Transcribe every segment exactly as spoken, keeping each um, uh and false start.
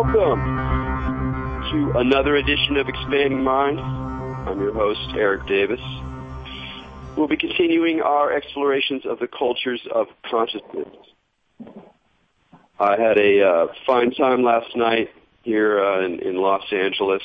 Welcome to another edition of Expanding Mind. I'm your host, Eric Davis. We'll be continuing our explorations of the cultures of consciousness. I had a uh, fine time last night here uh, in, in Los Angeles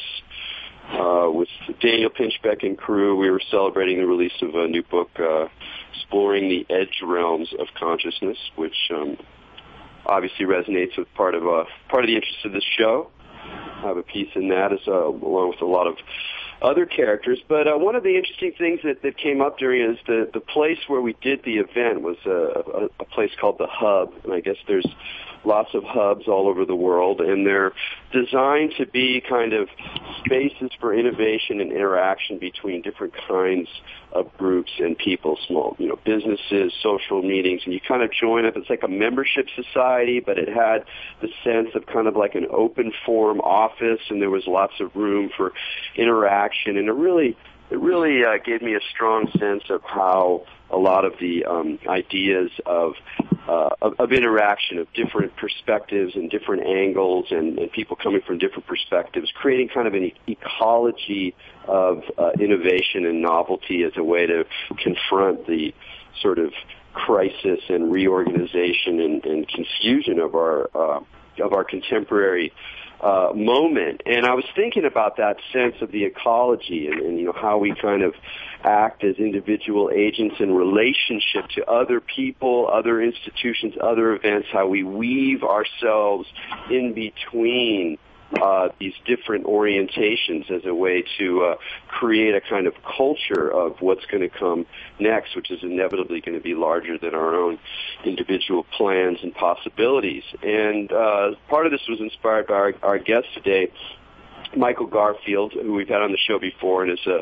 uh, with Daniel Pinchbeck and crew. We were celebrating the release of a new book, uh, Exploring the Edge Realms of Consciousness, which um, obviously resonates with part of uh, part of the interest of this show. I have a piece in that, as uh, along with a lot of other characters. But uh, one of the interesting things that, that came up during is the, the place where we did the event was a, a, a place called the Hub. And I guess there's lots of hubs all over the world, and they're designed to be kind of spaces for innovation and interaction between different kinds of groups and people, small, you know, businesses, social meetings, and you kind of join up. It's like a membership society, but it had the sense of kind of like an open forum office, and there was lots of room for interaction, and it really, it really uh, gave me a strong sense of how a lot of the um, ideas of, uh, of of interaction, of different perspectives and different angles, and, and people coming from different perspectives, creating kind of an e- ecology of uh, innovation and novelty as a way to confront the sort of crisis and reorganization and, and confusion of our uh, of our contemporary Uh, moment. And I was thinking about that sense of the ecology and, and, you know, how we kind of act as individual agents in relationship to other people, other institutions, other events, how we weave ourselves in between uh, these different orientations as a way to uh, create a kind of culture of what's going to come next, which is inevitably going to be larger than our own individual plans and possibilities. And uh, part of this was inspired by our, our guest today, Michael Garfield, who we've had on the show before, and is a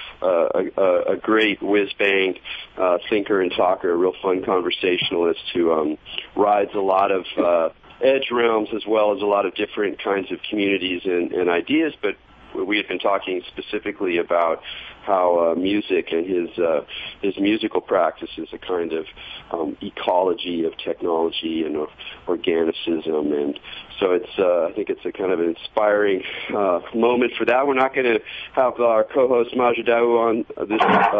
a, a, a great whiz-bang uh, thinker and talker, a real fun conversationalist who um, rides a lot of uh, edge realms as well as a lot of different kinds of communities and, and ideas. But we had been talking specifically about how uh, music and his uh, his musical practice is a kind of um, ecology of technology and of organicism, and so it's uh, I think it's a kind of an inspiring uh, moment for that. We're not going to have our co-host Majid Daou on this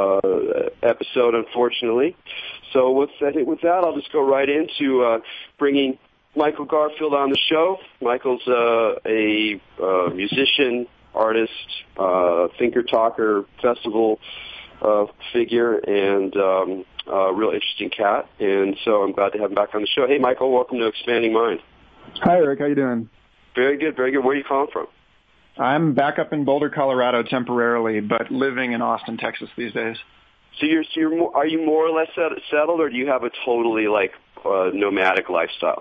uh, episode, unfortunately. So with I think with that, I'll just go right into uh, bringing Michael Garfield on the show. Michael's uh, a uh, musician, artist, uh, thinker, talker, festival uh, figure, and um, a real interesting cat. And so I'm glad to have him back on the show. Hey, Michael, welcome to Expanding Mind. Hi, Eric. How you doing? Very good, very good. Where are you calling from? I'm back up in Boulder, Colorado temporarily, but living in Austin, Texas these days. So you're, so you're more, are you more or less settled, or do you have a totally like uh, nomadic lifestyle?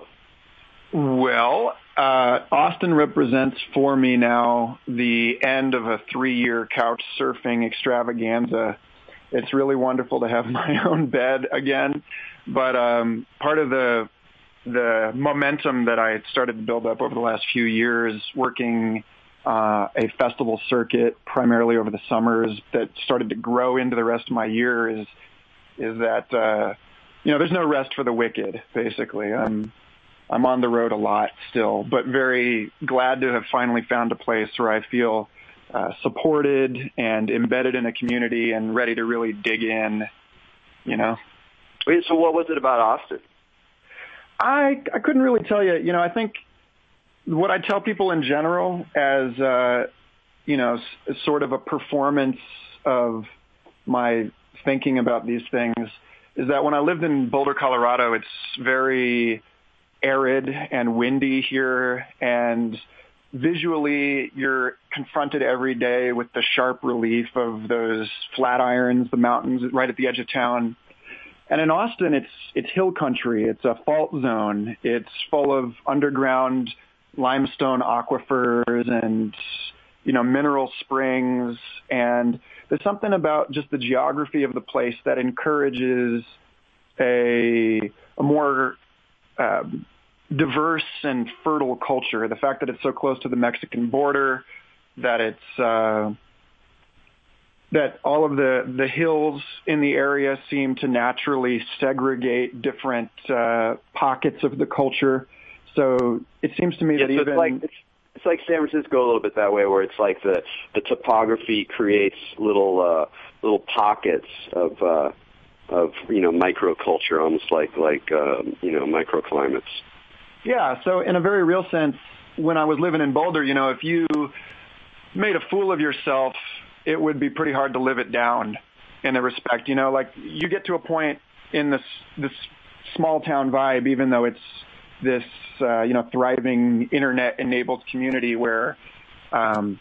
Well, uh, Austin represents for me now the end of a three-year couch surfing extravaganza. It's really wonderful to have my own bed again, but um, part of the the momentum that I started to build up over the last few years, working uh, a festival circuit primarily over the summers, that started to grow into the rest of my year, is is that uh, you know there's no rest for the wicked. Basically, I'm I'm on the road a lot still, but very glad to have finally found a place where I feel uh, supported and embedded in a community and ready to really dig in, you know. Wait, so what was it about Austin? I, I couldn't really tell you. You know, I think what I tell people in general as, uh, you know, s- sort of a performance of my thinking about these things is that when I lived in Boulder, Colorado, it's very arid and windy here, and visually you're confronted every day with the sharp relief of those flat irons, the mountains right at the edge of town. And in Austin, it's it's hill country. It's a fault zone. It's full of underground limestone aquifers and, you know, mineral springs. And there's something about just the geography of the place that encourages a a more um, diverse and fertile culture. The fact that it's so close to the Mexican border, that it's uh, that all of the, the hills in the area seem to naturally segregate different uh, pockets of the culture. So it seems to me yeah, that so even it's like, it's, like San Francisco a little bit that way, where it's like the the topography creates little uh, little pockets of uh, of you know microculture, almost like like um, you know microclimates. Yeah. So in a very real sense, when I was living in Boulder, you know, if you made a fool of yourself, it would be pretty hard to live it down in the respect. You know, like you get to a point in this this small town vibe, even though it's this, uh, you know, thriving internet-enabled community where um,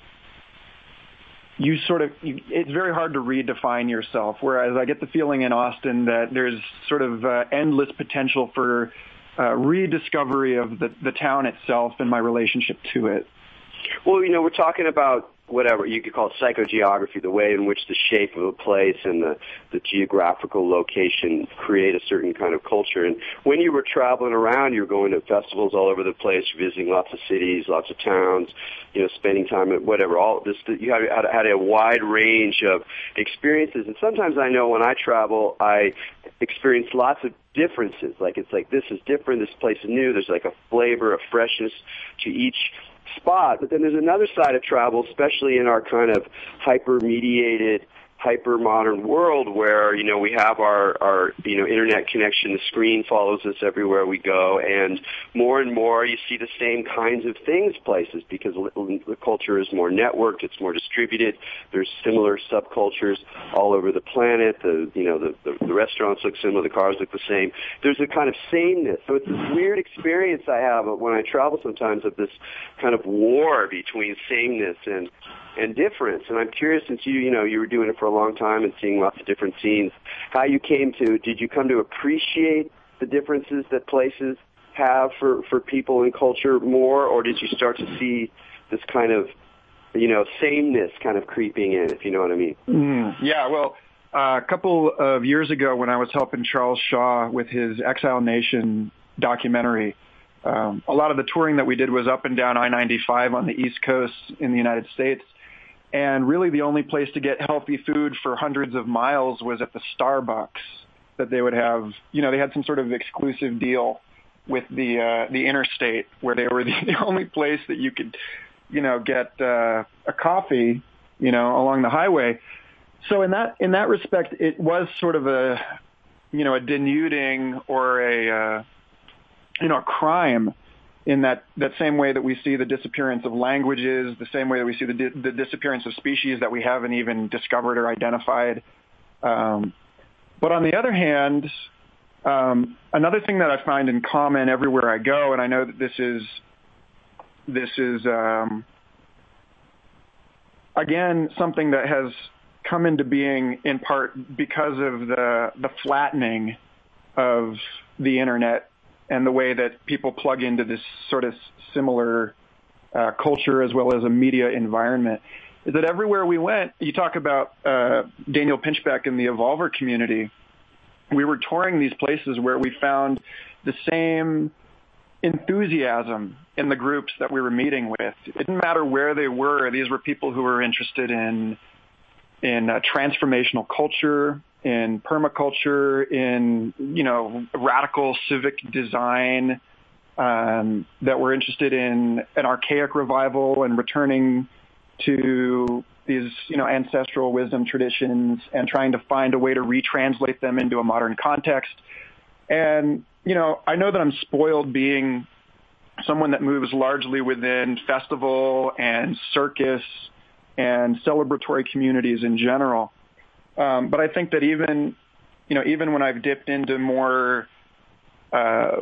you sort of, you, it's very hard to redefine yourself, whereas I get the feeling in Austin that there's sort of uh, endless potential for uh, rediscovery of the, the town itself and my relationship to it. Well, you know, we're talking about whatever you could call it psychogeography, the way in which the shape of a place and the, the geographical location create a certain kind of culture. And when you were traveling around, you were going to festivals all over the place, visiting lots of cities, lots of towns, you know, spending time at whatever. All this, you had, had a wide range of experiences. And sometimes I know when I travel, I experience lots of differences. Like it's like this is different, this place is new. There's like a flavor, a freshness to each spot. But then there's another side of travel, especially in our kind of hyper-mediated, hyper-modern world where, you know, we have our, our, you know, internet connection. The screen follows us everywhere we go. And more and more you see the same kinds of things places because the culture is more networked. It's more distributed. There's similar subcultures all over the planet. The, you know, the, the, the restaurants look similar. The cars look the same. There's a kind of sameness. So it's this weird experience I have when I travel sometimes of this kind of war between sameness and and difference. And I'm curious, since you, you know, you were doing it for a long time and seeing lots of different scenes, how you came to, did you come to appreciate the differences that places have for, for people and culture more, or did you start to see this kind of, you know, sameness kind of creeping in, if you know what I mean? Mm, yeah, well, uh, a couple of years ago when I was helping Charles Shaw with his Exile Nation documentary, um, a lot of the touring that we did was up and down I ninety-five on the East Coast in the United States. And really the only place to get healthy food for hundreds of miles was at the Starbucks that they would have. You know, they had some sort of exclusive deal with the uh, the interstate where they were the, the only place that you could, you know, get uh, a coffee, you know, along the highway. So in that in that respect, it was sort of a, you know, a denuding or a, uh, you know, a crime. In that, that same way that we see the disappearance of languages, the same way that we see the, di- the disappearance of species that we haven't even discovered or identified. Um, but on the other hand, um, another thing that I find in common everywhere I go, and I know that this is, this is um, again something that has come into being in part because of the the flattening of the internet and the way that people plug into this sort of similar uh, culture as well as a media environment, is that everywhere we went, you talk about uh, Daniel Pinchbeck and the Evolver community, we were touring these places where we found the same enthusiasm in the groups that we were meeting with. It didn't matter where they were. These were people who were interested in in uh, transformational culture, in permaculture, in, you know, radical civic design, um, that were interested in an archaic revival and returning to these, you know, ancestral wisdom traditions and trying to find a way to retranslate them into a modern context. And, you know, I know that I'm spoiled being someone that moves largely within festival and circus and celebratory communities in general. Um, but I think that even, you know, even when I've dipped into more, uh,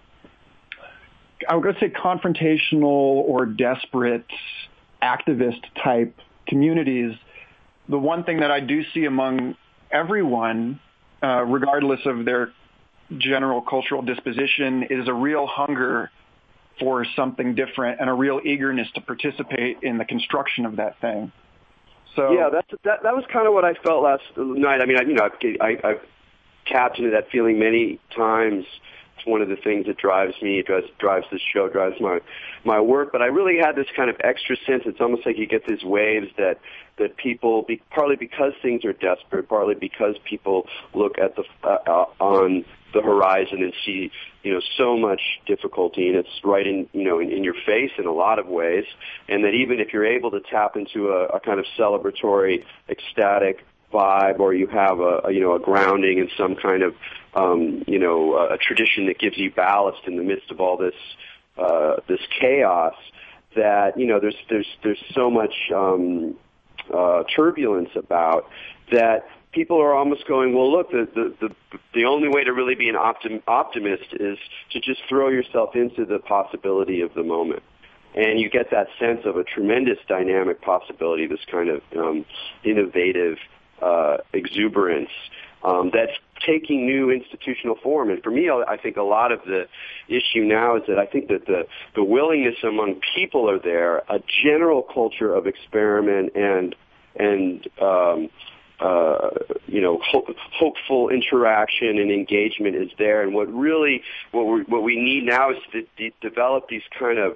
I would say confrontational or desperate activist type communities, the one thing that I do see among everyone, uh, regardless of their general cultural disposition, is a real hunger for something different and a real eagerness to participate in the construction of that thing. So yeah, that's that. That was kind of what I felt last night. I mean, I, you know, I've, I, I've tapped into that feeling many times. It's one of the things that drives me, it drives, drives this show, drives my my work. But I really had this kind of extra sense. It's almost like you get these waves that that people, be, partly because things are desperate, partly because people look at the uh, on the horizon and see, you know, so much difficulty, and it's right in, you know, in, in your face in a lot of ways, and that even if you're able to tap into a, a kind of celebratory, ecstatic vibe, or you have a, a you know a grounding in some kind of um, you know a, a tradition that gives you ballast in the midst of all this uh, this chaos, that you know there's there's there's so much um, uh, turbulence about that. People are almost going, well, look, the the the, the only way to really be an optim, optimist is to just throw yourself into the possibility of the moment. And you get that sense of a tremendous dynamic possibility, this kind of um, innovative uh, exuberance um, that's taking new institutional form. And for me, I think a lot of the issue now is that I think that the, the willingness among people are there, a general culture of experiment and and um, Uh, you know, ho- hopeful interaction and engagement is there, and what really, what we what we need now is to de- develop these kind of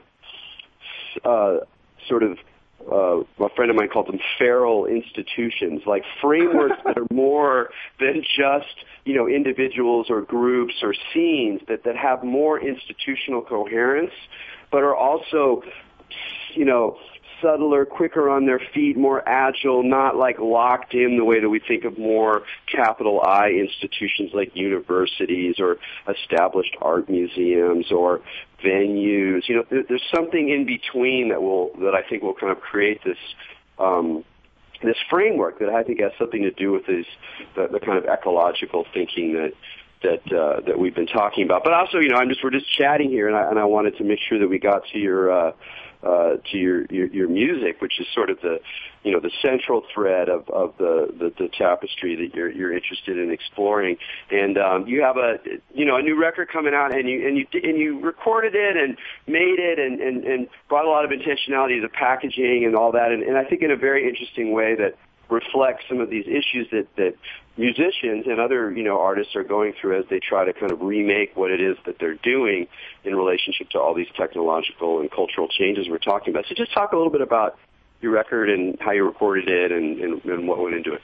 uh, sort of, uh, a friend of mine called them feral institutions, like frameworks that are more than just, you know, individuals or groups or scenes, that that have more institutional coherence, but are also, you know, subtler, quicker on their feet, more agile, not like locked in the way that we think of more capital I institutions like universities or established art museums or venues. You know, there, there's something in between that will that I think will kind of create this um, this framework that I think has something to do with this the, the kind of ecological thinking that that uh, that we've been talking about. But also, you know, I'm just we're just chatting here, and I, and I wanted to make sure that we got to your. Uh, Uh, to your, your your music, which is sort of the you know the central thread of, of the, the, the tapestry that you're you're interested in exploring. And um, you have a you know a new record coming out, and you and you and you recorded it and made it and, and, and brought a lot of intentionality to the packaging and all that. And, and I think in a very interesting way that reflects some of these issues that, that musicians and other, you know, artists are going through as they try to kind of remake what it is that they're doing in relationship to all these technological and cultural changes we're talking about. So just talk a little bit about your record and how you recorded it and, and, and what went into it.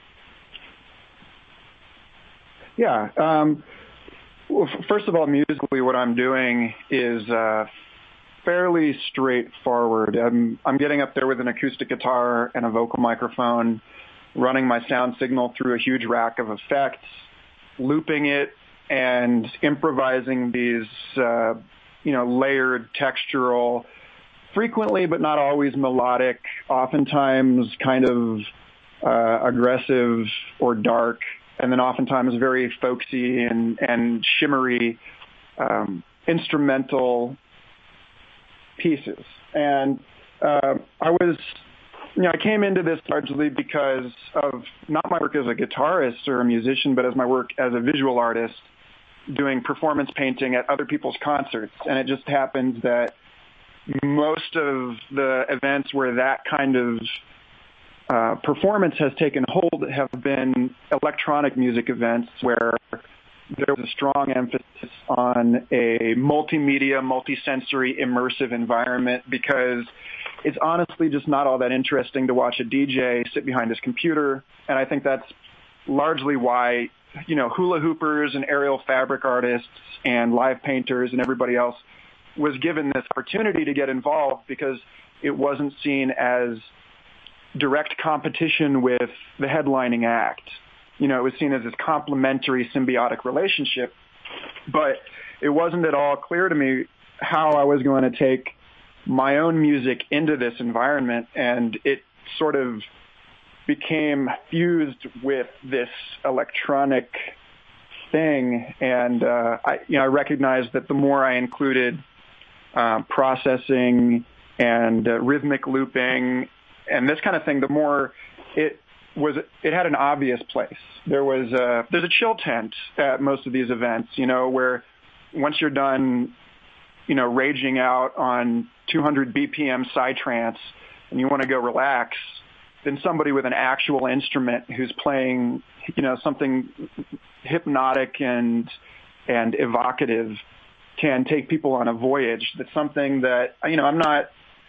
Yeah. Um, well, first of all, musically, what I'm doing is uh, fairly straightforward. I'm, I'm getting up there with an acoustic guitar and a vocal microphone, running my sound signal through a huge rack of effects, looping it, and improvising these, uh, you know, layered, textural, frequently but not always melodic, oftentimes kind of uh, aggressive or dark, and then oftentimes very folksy and, and shimmery um, instrumental pieces. And uh, I was... You know, I came into this largely because of not my work as a guitarist or a musician, but as my work as a visual artist doing performance painting at other people's concerts. And it just happens that most of the events where that kind of uh, performance has taken hold have been electronic music events where there was a strong emphasis on a multimedia, multisensory, immersive environment, because it's honestly just not all that interesting to watch a D J sit behind his computer. And I think that's largely why, you know, hula hoopers and aerial fabric artists and live painters and everybody else was given this opportunity to get involved, because it wasn't seen as direct competition with the headlining act. You know, it was seen as this complementary, symbiotic relationship. But it wasn't at all clear to me how I was going to take my own music into this environment, and it sort of became fused with this electronic thing. And uh, I, you know, I recognized that the more I included uh, processing and uh, rhythmic looping and this kind of thing, the more it was. It had an obvious place. There was a, there's a chill tent at most of these events, you know, where once you're done, you know, raging out on two hundred B P M psytrance and you want to go relax, then somebody with an actual instrument who's playing, you know, something hypnotic and and evocative can take people on a voyage. That's something that, you know, I'm not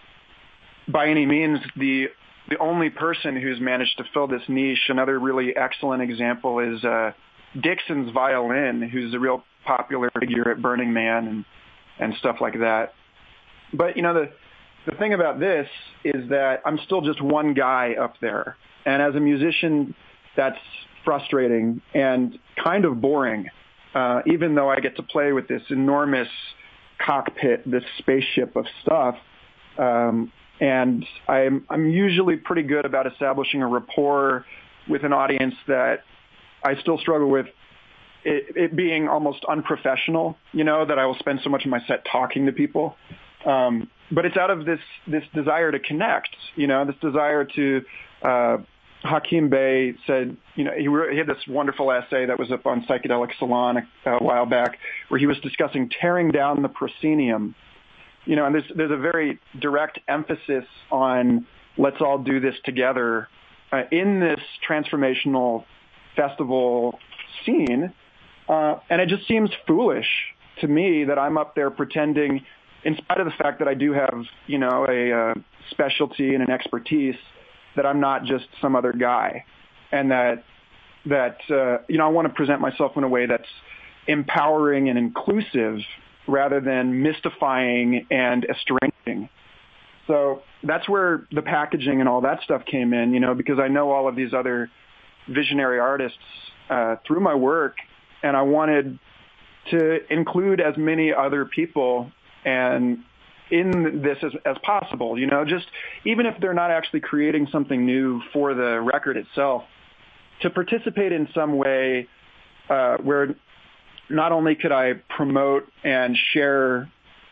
by any means the the only person who's managed to fill this niche. Another really excellent example is uh, Dixon's violin, who's a real popular figure at Burning Man and, and stuff like that. But, you know, the, the thing about this is that I'm still just one guy up there. And as a musician, that's frustrating and kind of boring, uh, even though I get to play with this enormous cockpit, this spaceship of stuff. Um, and I'm, I'm usually pretty good about establishing a rapport with an audience that I still struggle with it, it being almost unprofessional, you know, that I will spend so much of my set talking to people. Um, but it's out of this, this desire to connect, you know, this desire to, uh, Hakim Bey said, you know, he, wrote, he had this wonderful essay that was up on Psychedelic Salon a, a while back where he was discussing tearing down the proscenium. You know, and there's, there's a very direct emphasis on let's all do this together uh, in this transformational festival scene. Uh, and it just seems foolish to me that I'm up there pretending, in spite of the fact that I do have, you know, a uh, specialty and an expertise, that I'm not just some other guy, and that, that uh, you know, I want to present myself in a way that's empowering and inclusive rather than mystifying and estranging. So that's where the packaging and all that stuff came in, you know, because I know all of these other visionary artists uh, through my work, and I wanted to include as many other people and in this as, as possible, you know, just even if they're not actually creating something new for the record itself, to participate in some way uh, where not only could I promote and share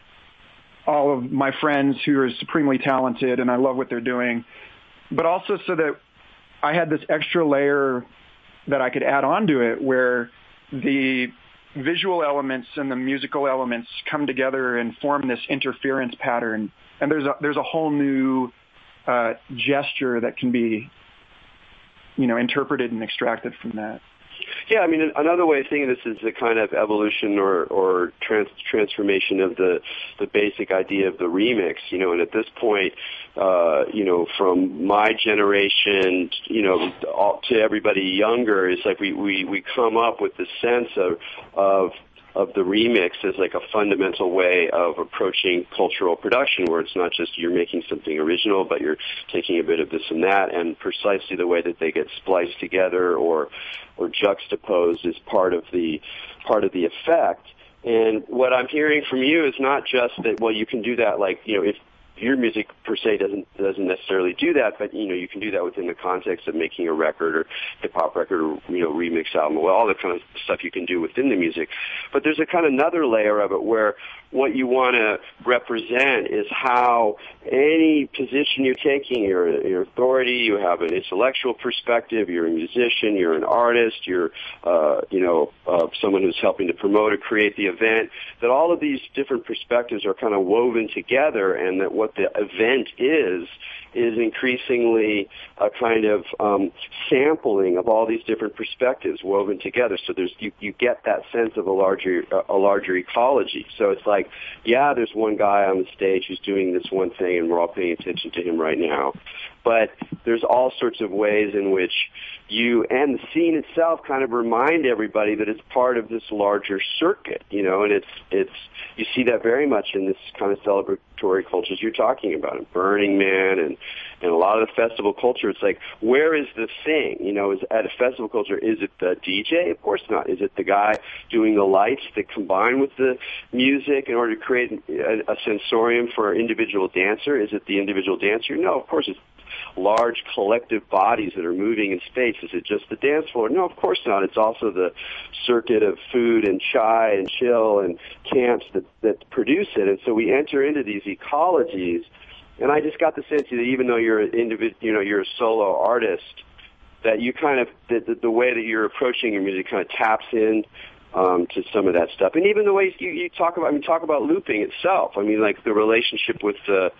all of my friends who are supremely talented and I love what they're doing, but also so that I had this extra layer that I could add on to it where the visual elements and the musical elements come together and form this interference pattern. And there's a, there's a whole new uh, gesture that can be, you know, interpreted and extracted from that. Yeah, I mean, another way of thinking this is a kind of evolution or, or trans- transformation of the, the basic idea of the remix, you know, and at this point, uh, you know, from my generation, you know, all, to everybody younger, it's like we, we, we come up with the sense of, of of the remix as like a fundamental way of approaching cultural production where it's not just you're making something original, but you're taking a bit of this and that, and precisely the way that they get spliced together or or juxtaposed is part of the part of the effect. And what I'm hearing from you is not just that, well, you can do that like, you know, if your music per se doesn't doesn't necessarily do that, but you know you can do that within the context of making a record or hip hop record or you know remix album, well, all the kind of stuff you can do within the music. But there's a kind of another layer of it where what you want to represent is how any position you're taking, your your authority, you have an intellectual perspective, you're a musician, you're an artist, you're uh, you know uh, someone who's helping to promote or create the event, that all of these different perspectives are kind of woven together, and that what the event is is increasingly a kind of um, sampling of all these different perspectives woven together. So there's you, you get that sense of a larger a larger ecology. So it's like, yeah, there's one guy on the stage who's doing this one thing, and we're all paying attention to him right now. But there's all sorts of ways in which you and the scene itself kind of remind everybody that it's part of this larger circuit, you know, and it's it's you see that very much in this kind of celebratory cultures you're talking about, in Burning Man and and a lot of the festival culture. It's like, where is the thing? You know, is at a festival culture, is it the D J? Of course not. Is it the guy doing the lights that combine with the music in order to create a, a sensorium for an individual dancer? Is it the individual dancer? No, of course it's large collective bodies that are moving in space. Is it just the dance floor? No, of course not. It's also the circuit of food and chai and chill and camps that, that produce it. And so we enter into these ecologies, and I just got the sense that even though you're an individ, you know, you're a solo artist, that you kind of, the, the, the way that you're approaching your music kind of taps in um, to some of that stuff. And even the way you, you talk about, I mean, talk about looping itself. I mean, like the relationship with the,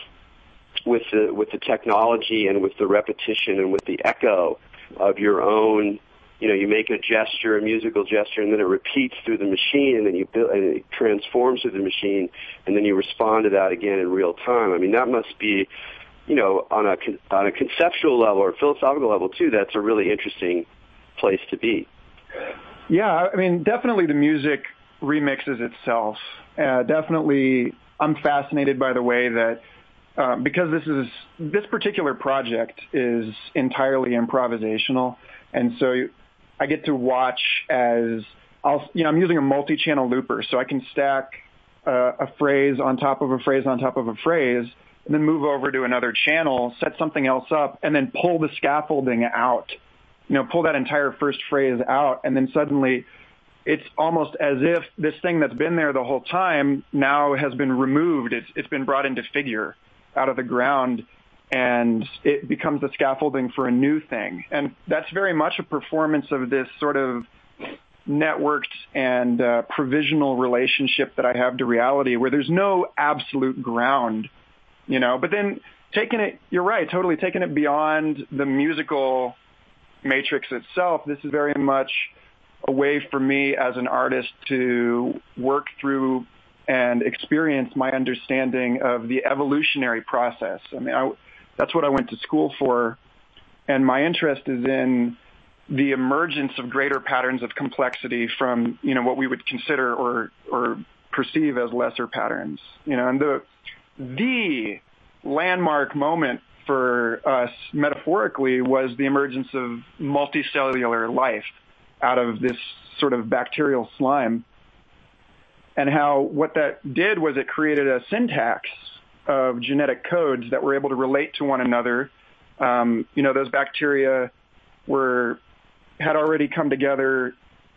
with the with the technology and with the repetition and with the echo of your own, you know, you make a gesture, a musical gesture, and then it repeats through the machine, and then you build, and it transforms through the machine, and then you respond to that again in real time. I mean, that must be, you know, on a on a conceptual level or philosophical level too. That's a really interesting place to be. Yeah, I mean, definitely the music remixes itself. Uh, definitely, I'm fascinated by the way that, uh, because this is this particular project is entirely improvisational, and so I get to watch as I'll, you know, I'm using a multi-channel looper, so I can stack uh, a phrase on top of a phrase on top of a phrase, and then move over to another channel, set something else up, and then pull the scaffolding out. You know, pull that entire first phrase out, and then suddenly it's almost as if this thing that's been there the whole time now has been removed. It's, it's been brought into figure out of the ground, and it becomes the scaffolding for a new thing. And that's very much a performance of this sort of networked and uh, provisional relationship that I have to reality, where there's no absolute ground, you know. But then taking it, you're right, totally taking it beyond the musical matrix itself, this is very much a way for me as an artist to work through and experience my understanding of the evolutionary process. I mean, I, that's what I went to school for, and my interest is in the emergence of greater patterns of complexity from, you know, what we would consider or or perceive as lesser patterns. You know, and the the landmark moment for us metaphorically was the emergence of multicellular life out of this sort of bacterial slime, and how what that did was it created a syntax of genetic codes that were able to relate to one another. Um, you know, those bacteria were had already come together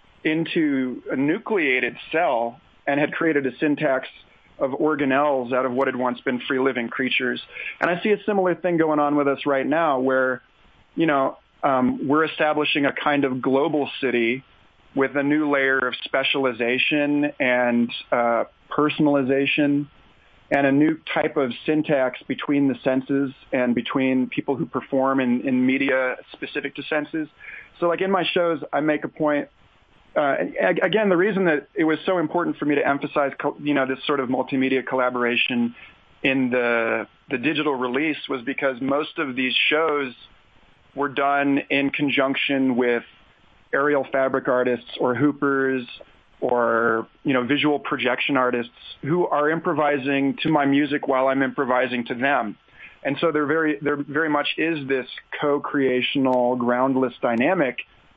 into a nucleated cell and had created a syntax of organelles out of what had once been free-living creatures. And I see a similar thing going on with us right now where, you know, um, we're establishing a kind of global city with a new layer of specialization and uh, personalization and a new type of syntax between the senses and between people who perform in, in media specific to senses. So like in my shows, I make a point, uh, again, the reason that it was so important for me to emphasize, you know, this sort of multimedia collaboration in the the digital release was because most of these shows were done in conjunction with aerial fabric artists or hoopers or, you know, visual projection artists who are improvising to my music while I'm improvising to them. And so there very, there very much is this co-creational, groundless dynamic.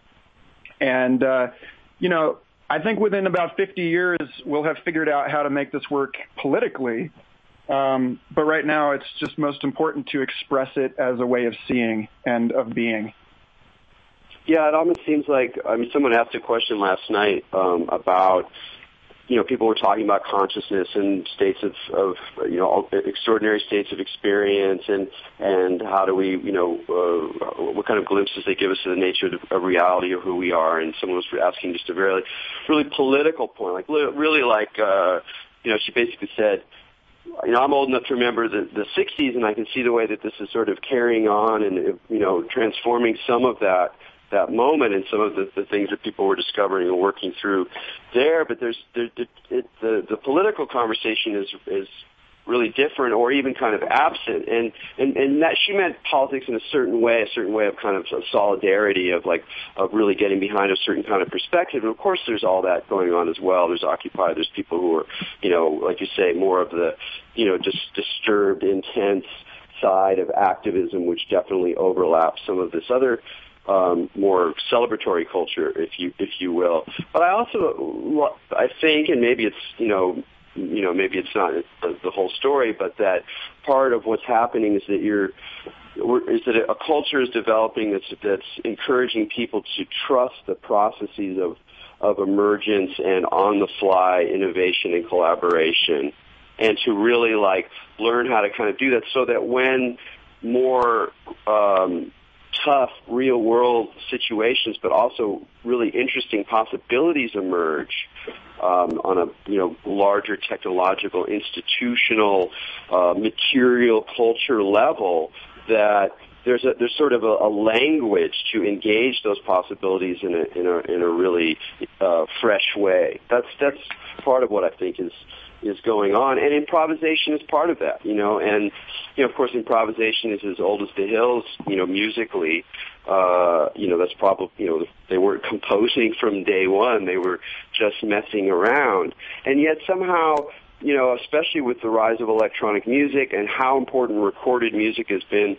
And, uh, you know, I think within about fifty years, we'll have figured out how to make this work politically. Um, but right now, it's just most important to express it as a way of seeing and of being. Yeah, it almost seems like, I mean, someone asked a question last night um, about, you know, people were talking about consciousness and states of, of, you know, extraordinary states of experience, and and how do we, you know, uh, what kind of glimpses they give us of the nature of, the, of reality of who we are. And someone was asking just a very, really political point, like really like, uh, you know, she basically said, you know, I'm old enough to remember the, the sixties, and I can see the way that this is sort of carrying on and, you know, transforming some of that. that moment and some of the, the things that people were discovering and working through there. But there's there, it, the the political conversation is is really different or even kind of absent. And, and, and that she meant politics in a certain way, a certain way of kind of solidarity of like of really getting behind a certain kind of perspective. And of course there's all that going on as well. There's Occupy, there's people who are, you know, like you say, more of the, you know, just disturbed, intense side of activism, which definitely overlaps some of this other Um, more celebratory culture, if you if you will. But I also I think, and maybe it's you know you know maybe it's not the, the whole story, but that part of what's happening is that you're is that a culture is developing that's that's encouraging people to trust the processes of of emergence and on the fly innovation and collaboration, and to really like learn how to kind of do that, so that when more um, tough real-world situations, but also really interesting possibilities emerge um, on a you know larger technological, institutional, uh, material culture level, that there's a there's sort of a, a language to engage those possibilities in a in a in a really uh, fresh way. That's that's part of what I think is is going on, and improvisation is part of that, you know. And you know, of course, improvisation is as old as the hills, you know, musically. Uh, you know, that's probably, you know, they weren't composing from day one; they were just messing around, and yet somehow, you know, especially with the rise of electronic music and how important recorded music has been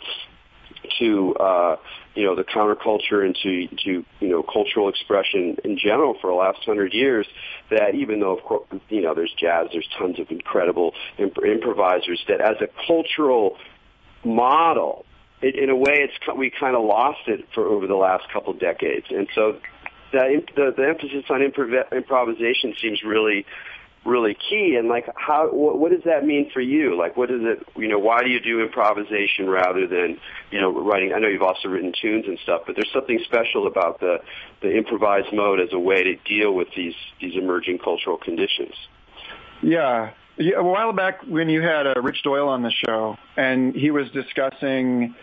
to uh, you know, the counterculture and to, to you know, cultural expression in general for the last hundred years, that even though, of course, you know, there's jazz, there's tons of incredible imp- improvisers, that as a cultural model, it, in a way, it's we kind of lost it for over the last couple decades. And so the, the, the emphasis on improv- improvisation seems really really key. And like, how, what, what does that mean for you? Like, what is it, you know, why do you do improvisation rather than, you know, writing? I know you've also written tunes and stuff, but there's something special about the, the improvised mode as a way to deal with these, these emerging cultural conditions. Yeah. yeah. A while back when you had uh, Rich Doyle on the show, and he was discussing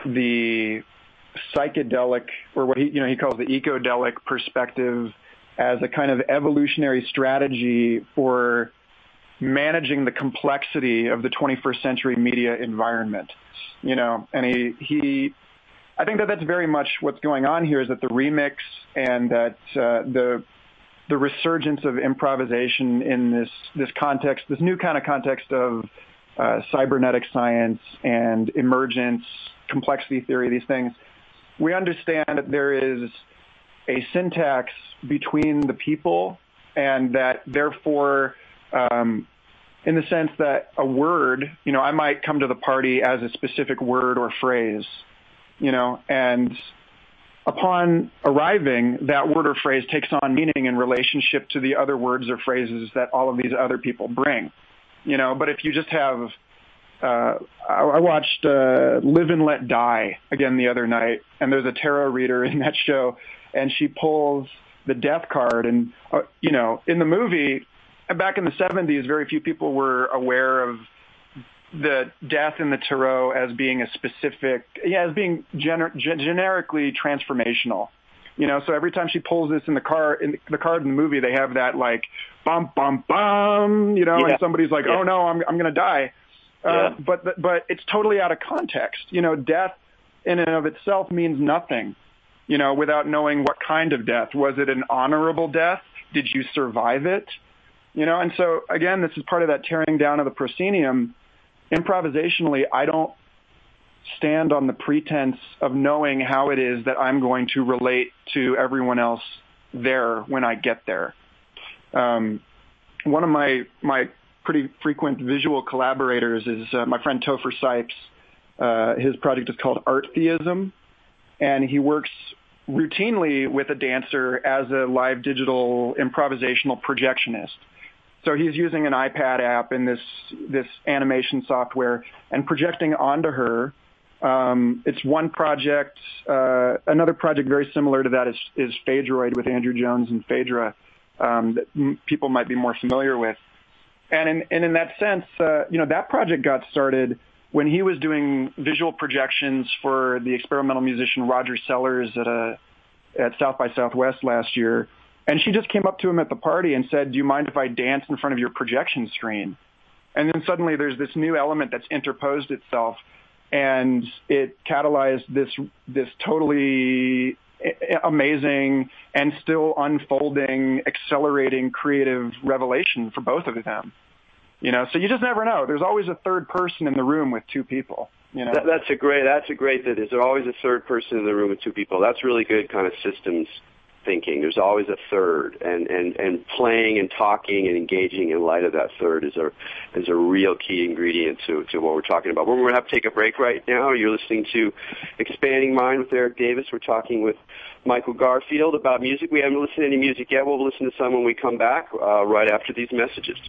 the psychedelic, or what he, you know, he calls the ecodelic perspective as a kind of evolutionary strategy for managing the complexity of the twenty-first century media environment, you know, and he, he, I think that that's very much what's going on here, is that the remix and that uh, the, the resurgence of improvisation in this, this context, this new kind of context of uh, cybernetic science and emergence, complexity theory, these things, we understand that there is a syntax between the people, and that therefore, um, in the sense that a word, you know, I might come to the party as a specific word or phrase, you know, and upon arriving, that word or phrase takes on meaning in relationship to the other words or phrases that all of these other people bring, you know. But if you just have, uh, I, I watched uh, Live and Let Die again the other night, and there's a tarot reader in that show, and she pulls the death card. And, uh, you know, in the movie, back in the seventies, very few people were aware of the death in the tarot as being a specific, yeah, as being gener- generically transformational. You know, so every time she pulls this in the car, in the card in the movie, they have that like, bum, bum, bum, you know, yeah. and somebody's like, yeah. oh no, I'm, I'm going to die. Uh, yeah. But, but it's totally out of context. You know, death in and of itself means nothing, you know, without knowing what kind of death. Was it an honorable death? Did you survive it? You know, and so, again, this is part of that tearing down of the proscenium. Improvisationally, I don't stand on the pretense of knowing how it is that I'm going to relate to everyone else there when I get there. Um, one of my, my pretty frequent visual collaborators is uh, my friend Topher Sipes. Uh, his project is called Art Theism, and he works routinely with a dancer as a live digital improvisational projectionist. So he's using an iPad app and this this animation software and projecting onto her. Um, it's one project. Uh, another project very similar to that is, is Phaedroid with Andrew Jones and Phaedra, um, that m- people might be more familiar with. And in, and in that sense, uh, you know, that project got started when he was doing visual projections for the experimental musician Roger Sellers at a at South by Southwest last year. And she just came up to him at the party and said, do you mind if I dance in front of your projection screen? And then suddenly there's this new element that's interposed itself, and it catalyzed this this totally amazing and still unfolding, accelerating creative revelation for both of them. You know, so you just never know. There's always a third person in the room with two people. You know, that, that's a great. That's a great. That is, there's always a third person in the room with two people. That's really good kind of systems thinking. There's always a third, and, and, and playing and talking and engaging in light of that third is a is a real key ingredient to, to what we're talking about. We're going to have to take a break right now. You're listening to Expanding Mind with Eric Davis. We're talking with Michael Garfield about music. We haven't listened to any music yet. We'll listen to some when we come back uh, right after these messages.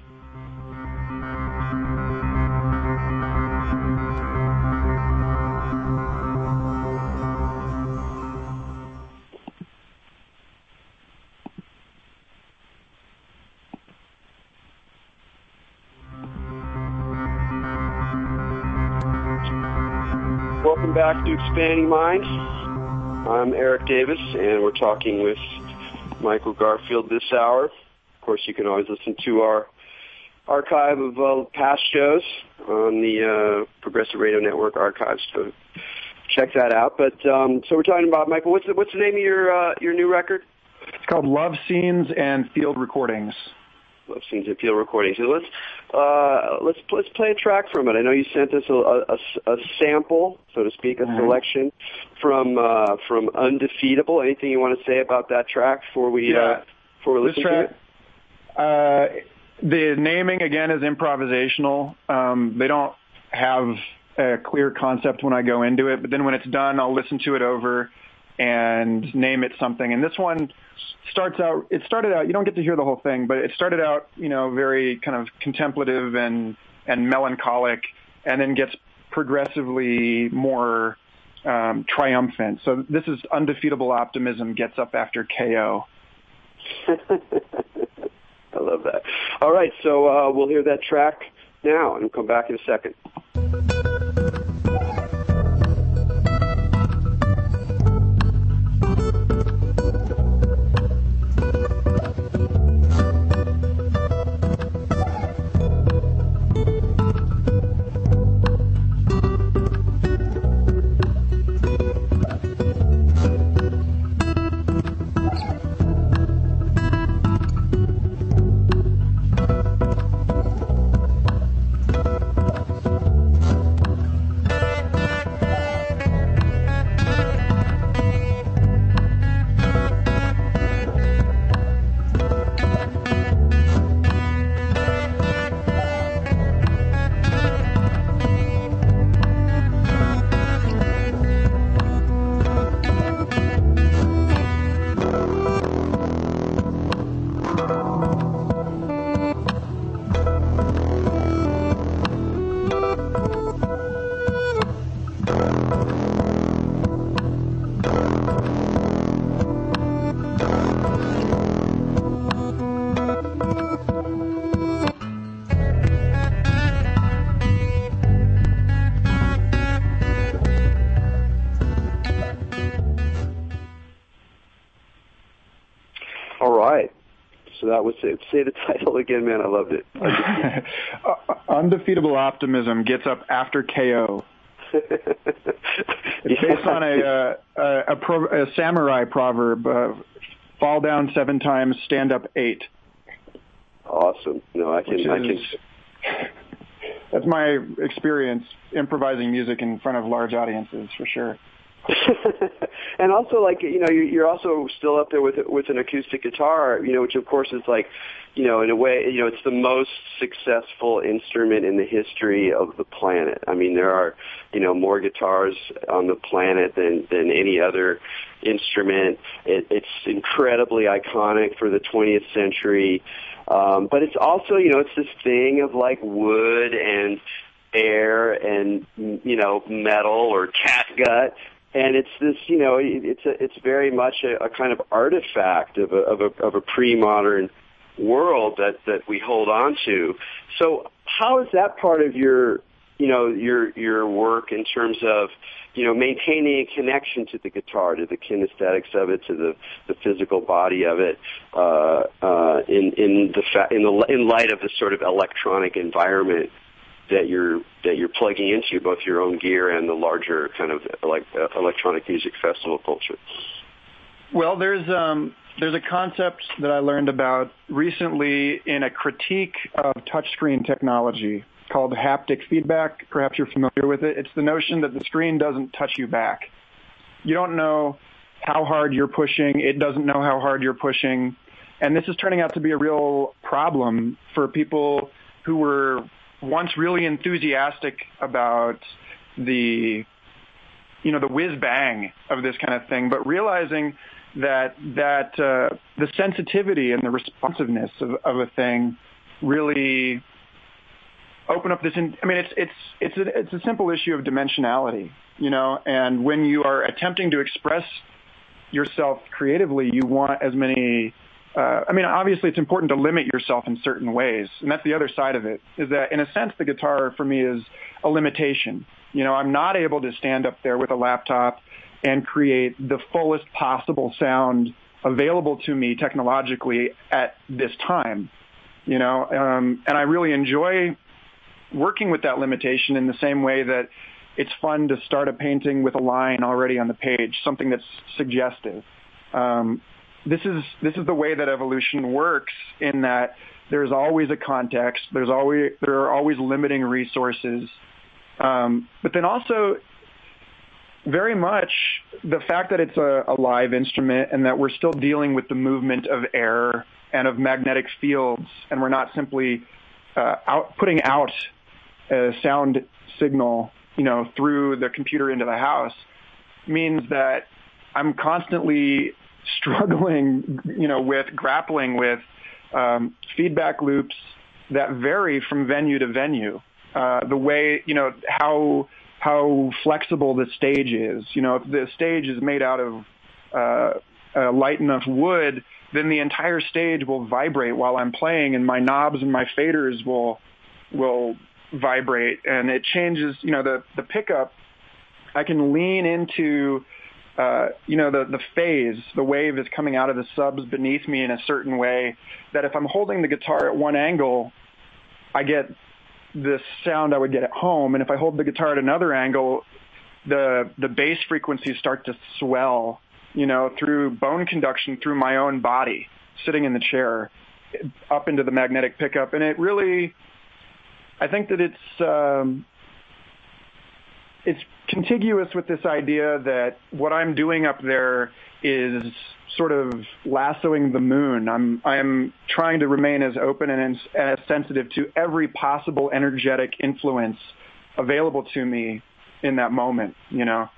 Welcome back to Expanding Minds. I'm Eric Davis, and we're talking with Michael Garfield this hour. Of course, you can always listen to our archive of uh, past shows on the uh, Progressive Radio Network archives, so check that out. But um, so we're talking about, Michael, what's the, what's the name of your uh, your new record? It's called Love Scenes and Field Recordings. Love Scenes and Field Recordings. So let's uh, let's let's play a track from it. I know you sent us a, a, a sample, so to speak, a mm-hmm. selection from uh, from Undefeatable. Anything you want to say about that track before we yeah. uh, before we listen track, to it? Uh, the naming again is improvisational. Um, they don't have a clear concept when I go into it, but then when it's done, I'll listen to it over and name it something. And this one starts out, it started out, you don't get to hear the whole thing, but it started out, you know, very kind of contemplative and, and melancholic, and then gets progressively more um, triumphant. So this is Undefeatable Optimism Gets Up After K O. I love that. All right, so uh, we'll hear that track now, and we'll come back in a second. That was it. Say the title again, man. I loved it. Undefeatable, Undefeatable Optimism Gets Up After K O. It's based on a uh, a, a, pro, a samurai proverb: uh, "Fall down seven times, stand up eight." Awesome. No, I can. Is, I can. That's my experience improvising music in front of large audiences, for sure. And also, like, you know, you're also still up there with with an acoustic guitar, you know, which of course is like, you know, in a way, you know, it's the most successful instrument in the history of the planet. I mean, there are, you know, more guitars on the planet than than any other instrument. It, it's incredibly iconic for the twentieth century, um, but it's also, you know, it's this thing of like wood and air and, you know, metal or catgut. And it's this, you know, it's a, it's very much a, a kind of artifact of a, of a, of a pre-modern world that, that we hold on to. So how is that part of your, you know, your, your work in terms of, you know, maintaining a connection to the guitar, to the kinesthetics of it, to the, the physical body of it, uh, uh, in, in the, fa- in the, in light of the sort of electronic environment that you're that you're plugging into, both your own gear and the larger kind of like uh, electronic music festival culture? Well, there's um, there's a concept that I learned about recently in a critique of touchscreen technology called haptic feedback. Perhaps you're familiar with it. It's the notion that the screen doesn't touch you back. You don't know how hard you're pushing. It doesn't know how hard you're pushing. And this is turning out to be a real problem for people who were once really enthusiastic about the, you know, the whiz bang of this kind of thing, but realizing that that uh, the sensitivity and the responsiveness of, of a thing really open up this. In, I mean, it's it's it's a, it's a simple issue of dimensionality, you know. And when you are attempting to express yourself creatively, you want as many. Uh, I mean, obviously, it's important to limit yourself in certain ways, and that's the other side of it. Is that, in a sense, the guitar for me is a limitation. You know, I'm not able to stand up there with a laptop and create the fullest possible sound available to me technologically at this time. You know, um, and I really enjoy working with that limitation in the same way that it's fun to start a painting with a line already on the page, something that's suggestive. Um, this is this is the way that evolution works, in that there's always a context, there's always there are always limiting resources, um, but then also very much the fact that it's a, a live instrument and that we're still dealing with the movement of air and of magnetic fields, and we're not simply uh, out putting out a sound signal, you know, through the computer into the house, means that I'm constantly struggling, you know, with grappling with um, feedback loops that vary from venue to venue. Uh, the way, you know, how how flexible the stage is. You know, if the stage is made out of uh, uh, light enough wood, then the entire stage will vibrate while I'm playing, and my knobs and my faders will will vibrate, and it changes. You know, the the pickup, I can lean into, uh, you know, the the phase, the wave is coming out of the subs beneath me in a certain way that if I'm holding the guitar at one angle, I get the sound I would get at home, and if I hold the guitar at another angle, the the bass frequencies start to swell, you know, through bone conduction through my own body, sitting in the chair, up into the magnetic pickup. And it really, I think that it's um, it's contiguous with this idea that what I'm doing up there is sort of lassoing the moon. I'm I'm trying to remain as open and as, as sensitive to every possible energetic influence available to me in that moment, you know.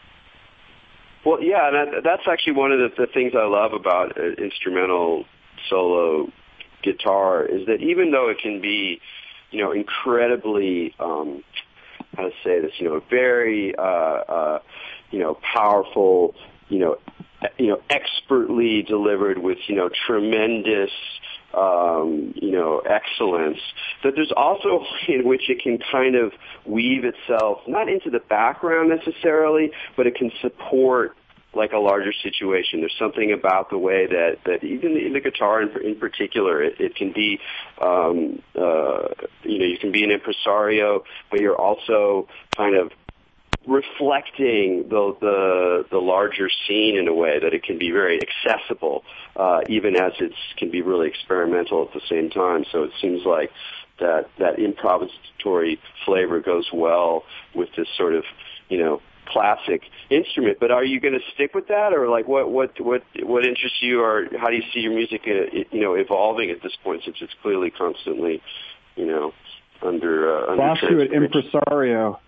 Well, yeah, and that, that's actually one of the, the things I love about uh, instrumental solo guitar, is that even though it can be, you know, incredibly, um, how to say this, you know, very, uh, uh, you know, powerful, you know, you know, expertly delivered with, you know, tremendous, um, you know, excellence, that there's also in which it can kind of weave itself, not into the background necessarily, but it can support like a larger situation. There's something about the way that, that even in the guitar in, in particular, it, it can be, um, uh, you know, you can be an impresario, but you're also kind of reflecting the, the the larger scene in a way that it can be very accessible, uh, even as it can be really experimental at the same time. So it seems like that that improvisatory flavor goes well with this sort of, you know, classic instrument. But are you going to stick with that, or like what what what what interests you, or how do you see your music, uh, you know, evolving at this point, since it's clearly constantly, you know, under uh, under Lost you at impresario.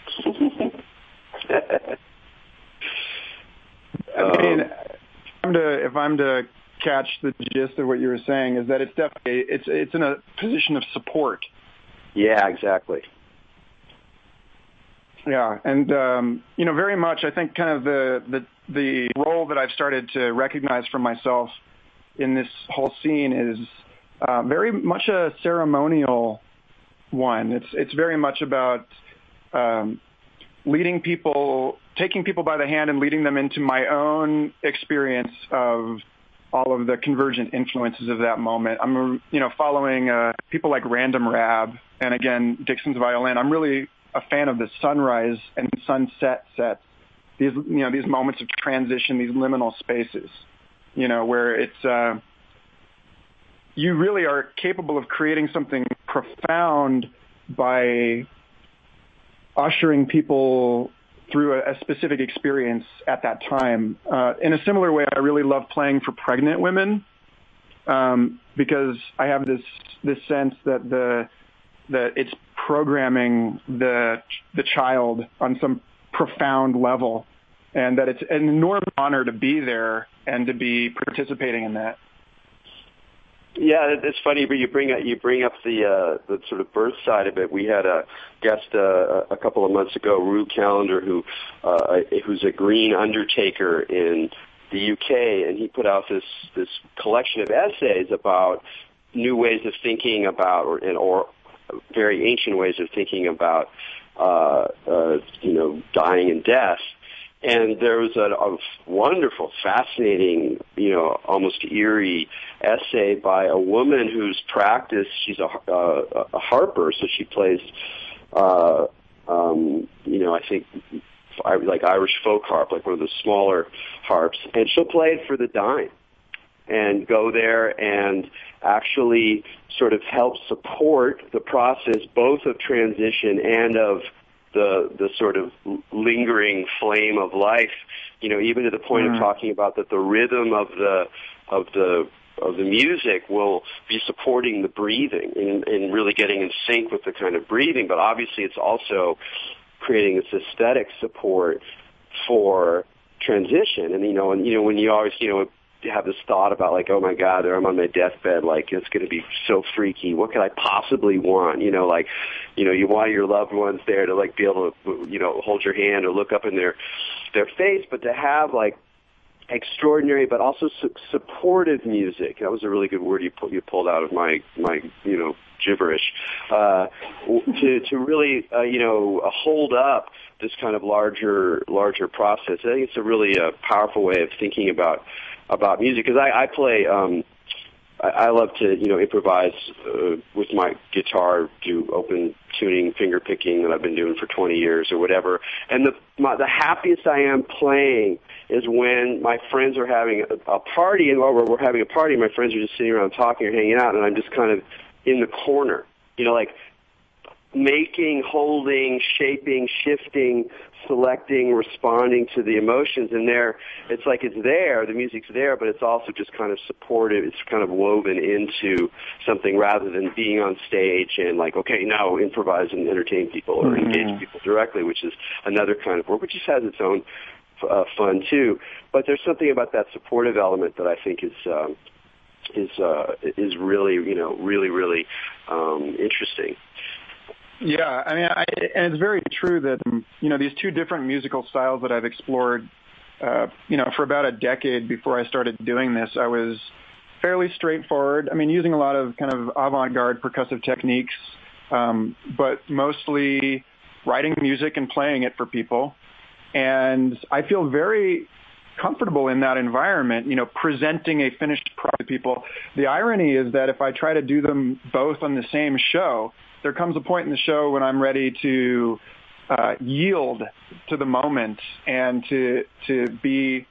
I mean, if I'm, to, if I'm to catch the gist of what you were saying, is that it's definitely it's it's in a position of support. Yeah, exactly. Yeah, and um, you know, very much, I think kind of the, the the role that I've started to recognize for myself in this whole scene is uh, very much a ceremonial one. It's it's very much about um, leading people, taking people by the hand and leading them into my own experience of all of the convergent influences of that moment. I'm, you know, following uh, people like Random Rab and, again, Dixon's Violin. I'm really a fan of the sunrise and sunset sets, these, you know, these moments of transition, these liminal spaces, you know, where it's, uh, you really are capable of creating something profound by ushering people through a, a specific experience at that time. Uh, in a similar way, I really love playing for pregnant women, um, because I have this this sense that the that it's programming the the child on some profound level, and that it's an enormous honor to be there and to be participating in that. Yeah, it's funny, but you bring up, you bring up the uh, the sort of birth side of it. We had a guest uh, a couple of months ago, Rue Callender, who uh, who's a green undertaker in the U K, and he put out this this collection of essays about new ways of thinking about, or, or very ancient ways of thinking about uh, uh, you know, dying and death. And there was a, a wonderful, fascinating, you know, almost eerie essay by a woman whose practice, she's a, uh, a harper, so she plays, uh, um, you know, I think like Irish folk harp, like one of the smaller harps, and she'll play it for the dying and go there and actually sort of help support the process both of transition and of the the sort of lingering flame of life, you know, even to the point mm. of talking about that the rhythm of the of the of the music will be supporting the breathing and, and really getting in sync with the kind of breathing, but obviously it's also creating this aesthetic support for transition. And you know, and you know when you always you know have this thought about like, oh my God, I'm on my deathbed, like it's going to be so freaky. What could I possibly want? You know, like, you know, you want your loved ones there to like be able to, you know, hold your hand or look up in their, their face, but to have like extraordinary, but also su- supportive music. That was a really good word you pulled, you pulled out of my, my, you know, gibberish, uh, to, to really, uh, you know, hold up this kind of larger, larger process. I think it's a really uh, powerful way of thinking about about music, because I, I play, um, I, I love to, you know, improvise uh, with my guitar, do open tuning, finger picking that I've been doing for twenty years or whatever. And the my, the happiest I am playing is when my friends are having a, a party, and while we're, we're having a party, my friends are just sitting around talking or hanging out, and I'm just kind of in the corner, you know, like making, holding, shaping, shifting, selecting, responding to the emotions. And there, it's like it's there, the music's there, but it's also just kind of supportive. It's kind of woven into something rather than being on stage and like, okay, now improvise and entertain people or mm-hmm. engage people directly, which is another kind of work, which just has its own uh, fun too. But there's something about that supportive element that I think is um, is uh, is really, you know, really, really um, interesting. Yeah, I mean, I, and it's very true that, you know, these two different musical styles that I've explored, uh, you know, for about a decade before I started doing this, I was fairly straightforward. I mean, using a lot of kind of avant-garde percussive techniques, um, but mostly writing music and playing it for people. And I feel very comfortable in that environment, you know, presenting a finished product to people. The irony is that if I try to do them both on the same show, there comes a point in the show when I'm ready to uh, yield to the moment and to to be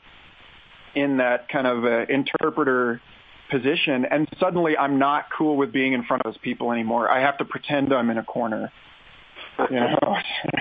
in that kind of uh, interpreter position, and suddenly I'm not cool with being in front of those people anymore. I have to pretend I'm in a corner. You know.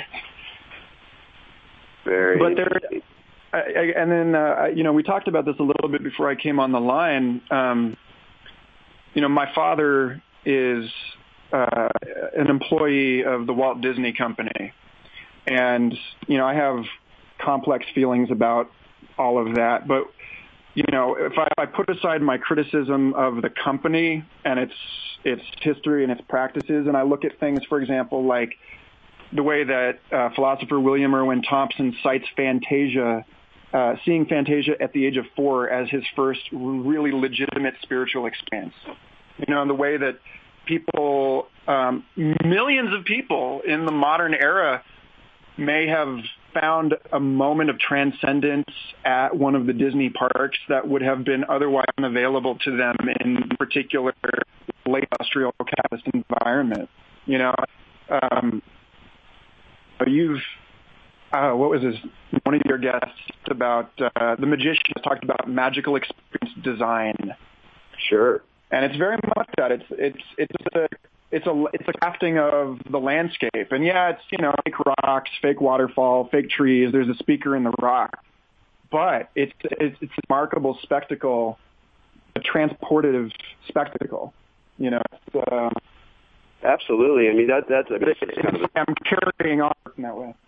Very. But there, I, I, and then uh, you know, we talked about this a little bit before I came on the line. Um, you know, my father is Uh, an employee of the Walt Disney Company. And, you know, I have complex feelings about all of that. But, you know, if I, if I put aside my criticism of the company and its its history and its practices, and I look at things, for example, like the way that uh, philosopher William Irwin Thompson cites Fantasia, uh, seeing Fantasia at the age of four as his first really legitimate spiritual experience. You know, and the way that people, um, millions of people in the modern era may have found a moment of transcendence at one of the Disney parks that would have been otherwise unavailable to them in particular late industrial capitalist environment. You know, um, you've, uh, what was this, one of your guests about, uh, the magician talked about magical experience design. Sure. And it's very much that. It's it's it's a it's a it's a crafting of the landscape. And yeah, it's, you know, fake rocks, fake waterfall, fake trees. There's a speaker in the rock, but it's it's, it's a remarkable spectacle, a transportive spectacle. You know. It's, uh, Absolutely. I mean that that's. I mean, it's, it's kind of a, I'm carrying on in that way.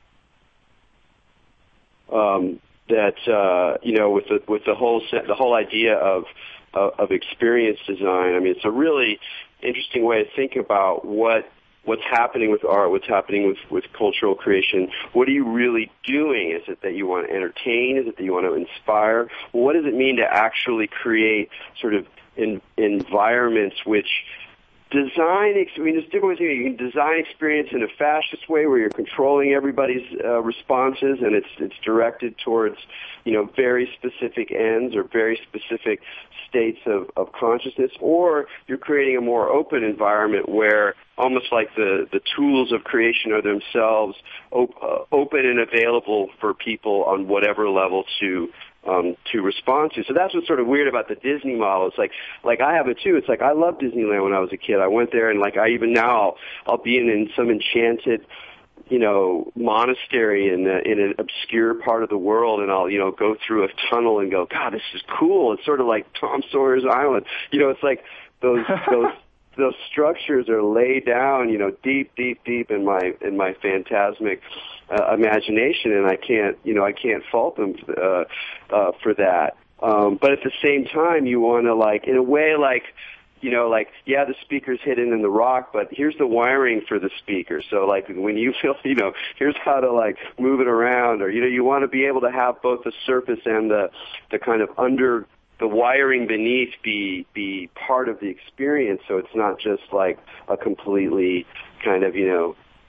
Um, that uh, you know, with the with the whole set, the whole idea of. of experience design. I mean, it's a really interesting way to think about what what's happening with art, what's happening with, with cultural creation. What are you really doing? Is it that you want to entertain? Is it that you want to inspire? Well, what does it mean to actually create sort of in, environments which design, I mean, there's different ways you can design experience in a fascist way where you're controlling everybody's uh, responses and it's it's directed towards, you know, very specific ends or very specific states of, of consciousness, or you're creating a more open environment where almost like the, the tools of creation are themselves op- uh, open and available for people on whatever level to Um, to respond to. So that's what's sort of weird about the Disney model. It's like, like I have it too. It's like I loved Disneyland when I was a kid. I went there and like I even now I'll, I'll be in, in some enchanted, you know, monastery in a, in an obscure part of the world, and I'll, you know, go through a tunnel and go, God, this is cool. It's sort of like Tom Sawyer's Island. You know, it's like those those those structures are laid down, you know, deep, deep, deep in my in my phantasmic uh, imagination, and I can't, you know, I can't fault them uh, uh, for that. Um, but at the same time, you want to, like, in a way, like, you know, like, yeah, the speaker's hidden in the rock, but here's the wiring for the speaker. So, like, when you feel, you know, here's how to, like, move it around, or, you know, you want to be able to have both the surface and the the kind of under. the wiring beneath be be part of the experience, so it's not just like a completely kind of, you know,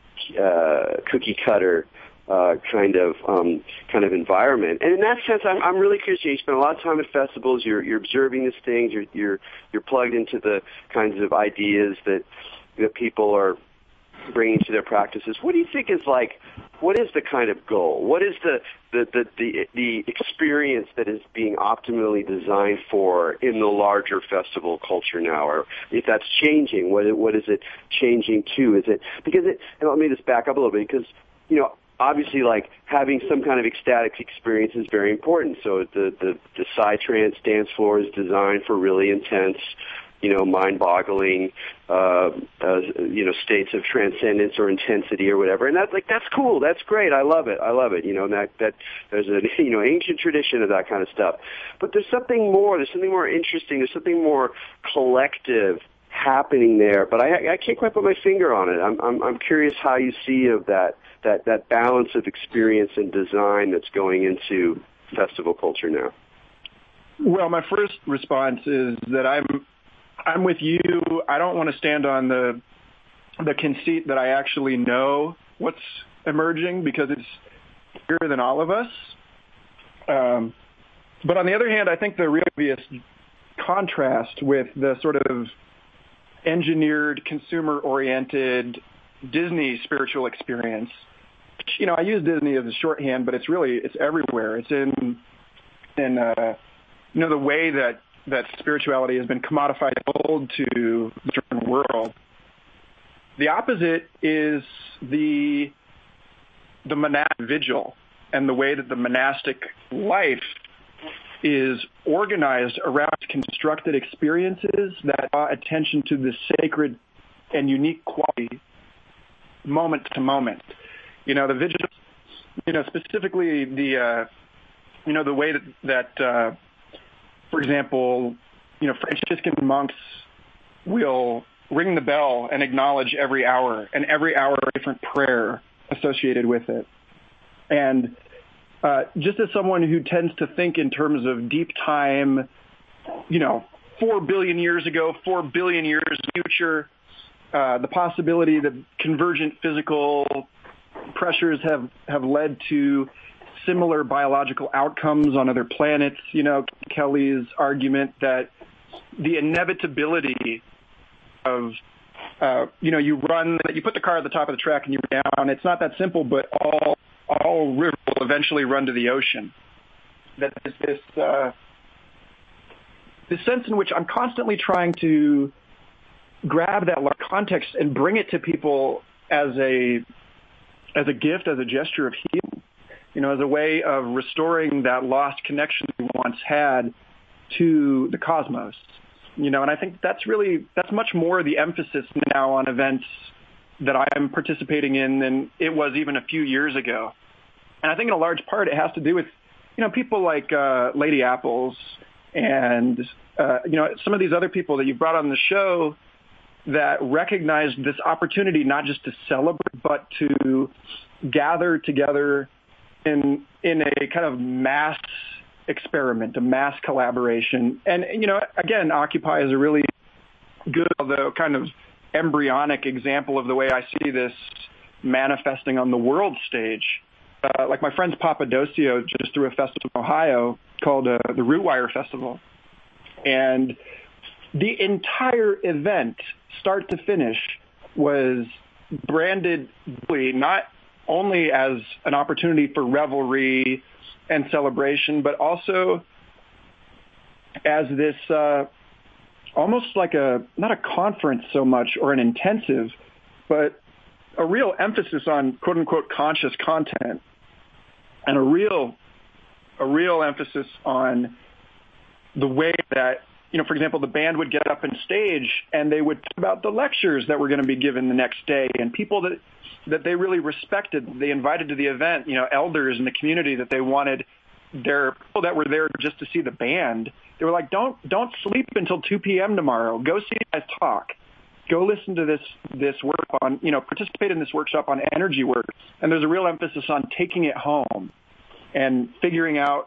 uh, cookie cutter uh, kind of um, kind of environment. And in that sense, I'm I'm really curious. You spend a lot of time at festivals. You're you're observing these things. You're you're you're plugged into the kinds of ideas that that people are bringing to their practices. What do you think is like? What is the kind of goal? What is the the the the, the experience that is being optimally designed for in the larger festival culture now, or if that's changing? What what is it changing to? Is it because it? And let me just back up a little bit, because, you know, obviously, like, having some kind of ecstatic experience is very important. So the the the Psytrance dance floor is designed for really intense, you know, mind-boggling, uh, uh, you know, states of transcendence or intensity or whatever. And that's like, that's cool. That's great. I love it. I love it. You know, and that, that there's a, you know, ancient tradition of that kind of stuff. But there's something more. There's something more interesting. There's something more collective happening there. But I, I can't quite put my finger on it. I'm, I'm, I'm curious how you see of that, that, that balance of experience and design that's going into festival culture now. Well, my first response is that I'm, I'm with you. I don't want to stand on the the conceit that I actually know what's emerging, because it's bigger than all of us. Um, but on the other hand, I think the real obvious contrast with the sort of engineered, consumer-oriented Disney spiritual experience, which, you know, I use Disney as a shorthand, but it's really, it's everywhere. It's in, in uh, you know, the way that that spirituality has been commodified to the Western world. The opposite is the the monastic vigil, and the way that the monastic life is organized around constructed experiences that draw attention to the sacred and unique quality moment to moment. You know, the vigil, you know, specifically the, uh, you know, the way that, that uh, for example, you know, Franciscan monks will ring the bell and acknowledge every hour, and every hour a different prayer associated with it. And uh, just as someone who tends to think in terms of deep time, you know, four billion years ago, four billion years in the future, uh, the possibility that convergent physical pressures have, have led to similar biological outcomes on other planets. You know, Kelly's argument that the inevitability of, uh, you know, you run, you put the car at the top of the track and you run down. It's not that simple, but all all rivers will eventually run to the ocean. That there's this uh, this sense in which I'm constantly trying to grab that context and bring it to people as a as a gift, as a gesture of healing. You know, as a way of restoring that lost connection we once had to the cosmos. You know, and I think that's really, that's much more the emphasis now on events that I'm participating in than it was even a few years ago. And I think in a large part it has to do with, you know, people like uh, Lady Apples and, uh, you know, some of these other people that you brought on the show that recognized this opportunity not just to celebrate, but to gather together in in a kind of mass experiment, a mass collaboration. And, you know, again, Occupy is a really good, although kind of embryonic example of the way I see this manifesting on the world stage. Uh, like my friends Papadosio just threw a festival in Ohio called uh, the Rootwire Festival. And the entire event, start to finish, was branded not only as an opportunity for revelry and celebration, but also as this uh, almost like a, not a conference so much or an intensive, but a real emphasis on quote unquote conscious content and a real, a real emphasis on the way that, you know, for example, the band would get up on stage and they would talk about the lectures that were going to be given the next day, and people that, that they really respected, they invited to the event, you know, elders in the community that they wanted, their people that were there just to see the band. They were like, don't, don't sleep until two p.m. tomorrow. Go see you guys talk. Go listen to this, this work on, you know, participate in this workshop on energy work. And there's a real emphasis on taking it home and figuring out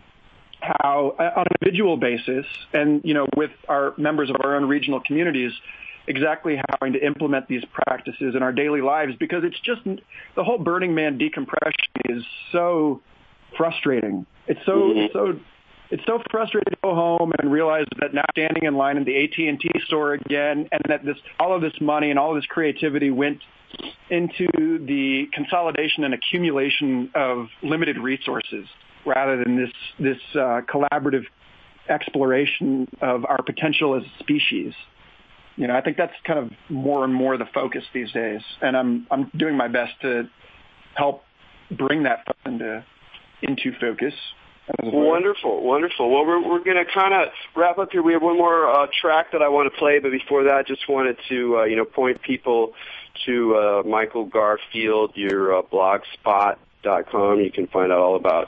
how, on an individual basis, and, you know, with our members of our own regional communities, exactly how to implement these practices in our daily lives, because it's just, the whole Burning Man decompression is so frustrating. It's so, mm-hmm. so, it's so frustrating to go home and realize that now standing in line in the A T and T store again, and that this, all of this money and all of this creativity went into the consolidation and accumulation of limited resources, rather than this this uh, collaborative exploration of our potential as a species. You know, I think that's kind of more and more the focus these days, and I'm I'm doing my best to help bring that into into focus. Wonderful, wonderful. Well, we're we're going to kind of wrap up here. We have one more uh, track that I want to play, but before that, just wanted to uh, you know point people to uh, Michael Garfield, your uh, blogspot dot com. You can find out all about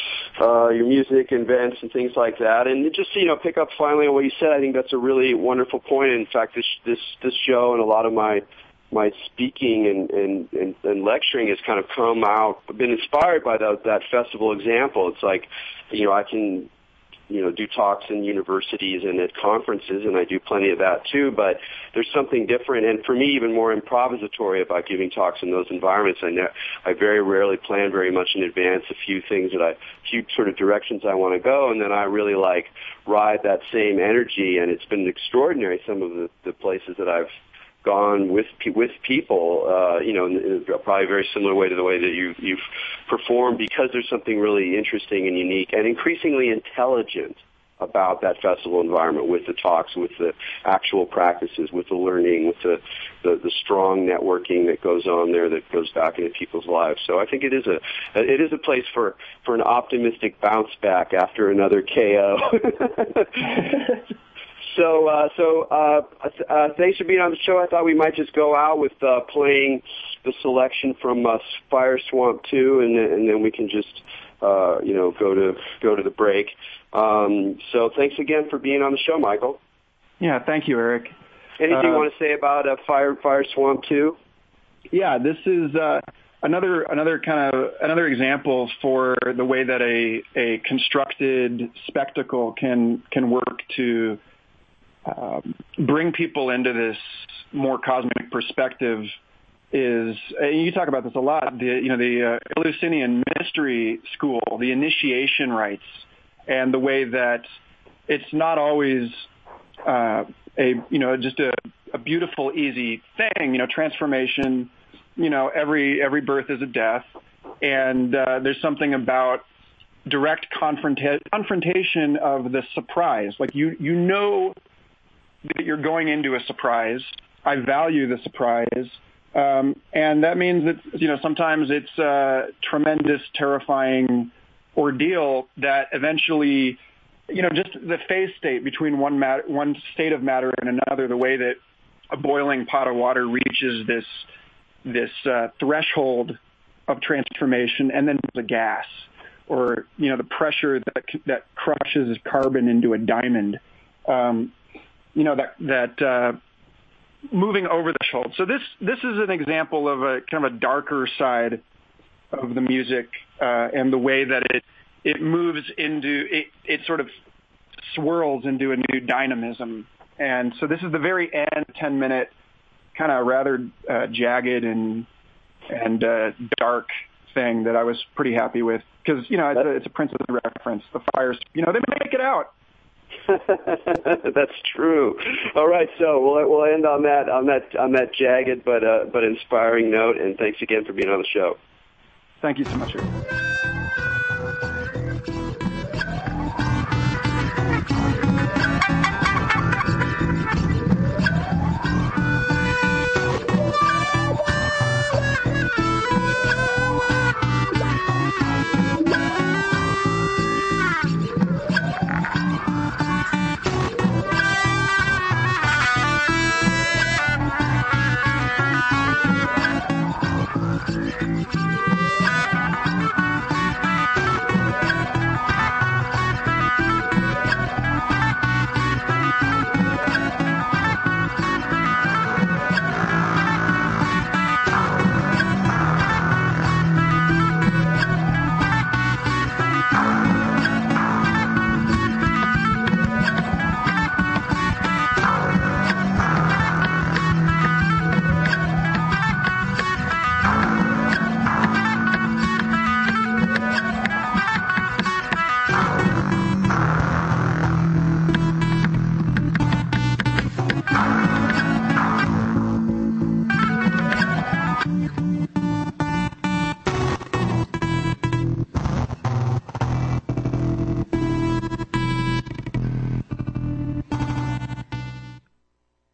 uh, your music, events, and things like that. And just, you know, pick up finally on what you said. I think that's a really wonderful point. In fact, this this this show and a lot of my my speaking and, and, and, and lecturing has kind of come out, been inspired by that, that festival example. It's like, you know, I can, you know, do talks in universities and at conferences, and I do plenty of that too, but there's something different, and for me, even more improvisatory about giving talks in those environments. I know, I very rarely plan very much in advance a few things that I, a few sort of directions I want to go, and then I really like ride that same energy, and it's been extraordinary, some of the, the places that I've gone with with people, uh, you know, in probably a very similar way to the way that you, you've performed, because there's something really interesting and unique and increasingly intelligent about that festival environment, with the talks, with the actual practices, with the learning, with the, the, the strong networking that goes on there that goes back into people's lives. So I think it is a it is a place for, for an optimistic bounce back after another K O. So, uh, so uh, uh, thanks for being on the show. I thought we might just go out with uh, playing the selection from uh, Fire Swamp two, and, and then we can just, uh, you know, go to go to the break. Um, so, thanks again for being on the show, Michael. Yeah, thank you, Eric. Anything uh, you want to say about uh, Fire Fire Swamp two? Yeah, this is uh, another another kind of another example for the way that a a constructed spectacle can can work to Um, bring people into this more cosmic perspective. Is, and you talk about this a lot, the, you know, the uh, Eleusinian mystery school, the initiation rites, and the way that it's not always uh, a, you know, just a, a beautiful, easy thing, you know, transformation, you know, every, every birth is a death. And uh, there's something about direct confronta- confrontation of the surprise. Like, you, you know, that you're going into a surprise. I value the surprise. Um, and that means that, you know, sometimes it's a tremendous, terrifying ordeal that eventually, you know, just the phase state between one matter, one state of matter and another, the way that a boiling pot of water reaches this, this uh, threshold of transformation, and then the gas, or, you know, the pressure that, that crushes carbon into a diamond. Um, you know, that, that, uh, moving over the threshold. So this, this is an example of a kind of a darker side of the music, uh, and the way that it, it moves into, it, it sort of swirls into a new dynamism. And so this is the very end ten minute kind of rather uh, jagged and and uh, dark thing that I was pretty happy with because you know it's a, it's a Princess reference. The fires, you know, they make it out. That's true. All right, so we'll we'll end on that on that on that jagged but uh, but inspiring note. And thanks again for being on the show. Thank you so much.